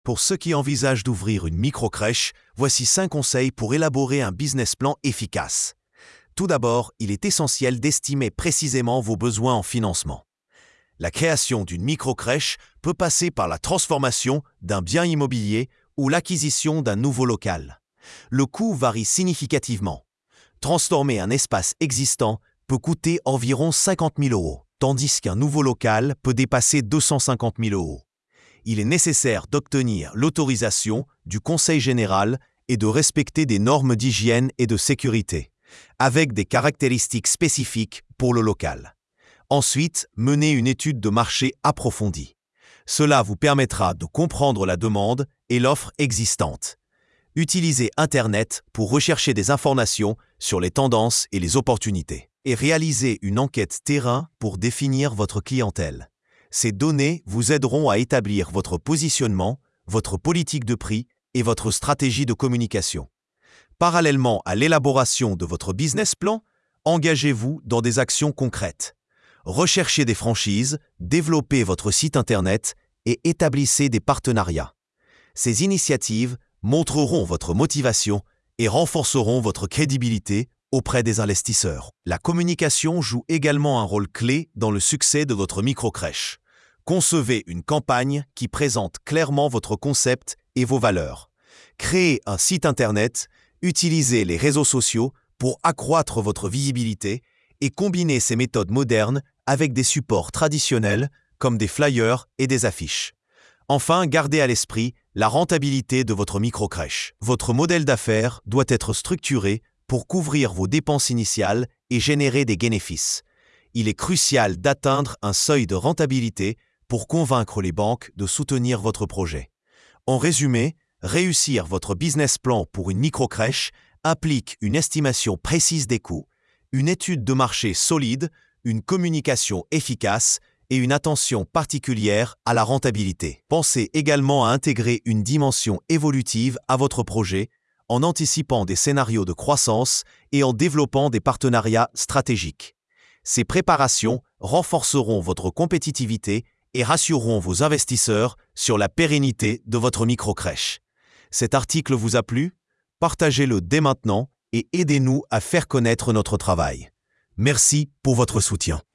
Pour ceux qui envisagent d'ouvrir une microcrèche, voici 5 conseils pour élaborer un business plan efficace. Tout d'abord, il est essentiel d'estimer précisément vos besoins en financement. La création d'une microcrèche peut passer par la transformation d'un bien immobilier ou l'acquisition d'un nouveau local. Le coût varie significativement. Transformer un espace existant peut coûter environ 50 000 €, tandis qu'un nouveau local peut dépasser 250 000 €. Il est nécessaire d'obtenir l'autorisation du Conseil général et de respecter des normes d'hygiène et de sécurité, avec des caractéristiques spécifiques pour le local. Ensuite, menez une étude de marché approfondie. Cela vous permettra de comprendre la demande et l'offre existante. Utilisez Internet pour rechercher des informations sur les tendances et les opportunités. Et réalisez une enquête terrain pour définir votre clientèle. Ces données vous aideront à établir votre positionnement, votre politique de prix et votre stratégie de communication. Parallèlement à l'élaboration de votre business plan, engagez-vous dans des actions concrètes. Recherchez des franchises, développez votre site Internet et établissez des partenariats. Ces initiatives montreront votre motivation et renforceront votre crédibilité auprès des investisseurs. La communication joue également un rôle clé dans le succès de votre microcrèche. Concevez une campagne qui présente clairement votre concept et vos valeurs. Créez un site Internet, utilisez les réseaux sociaux pour accroître votre visibilité et combinez ces méthodes modernes avec des supports traditionnels comme des flyers et des affiches. Enfin, gardez à l'esprit la rentabilité de votre microcrèche. Votre modèle d'affaires doit être structuré pour couvrir vos dépenses initiales et générer des bénéfices. Il est crucial d'atteindre un seuil de rentabilité pour convaincre les banques de soutenir votre projet. En résumé, réussir votre business plan pour une microcrèche implique une estimation précise des coûts, une étude de marché solide, une communication efficace et une attention particulière à la rentabilité. Pensez également à intégrer une dimension évolutive à votre projet en anticipant des scénarios de croissance et en développant des partenariats stratégiques. Ces préparations renforceront votre compétitivité et rassureront vos investisseurs sur la pérennité de votre microcrèche. Cet article vous a plu? Partagez-le dès maintenant et aidez-nous à faire connaître notre travail. Merci pour votre soutien.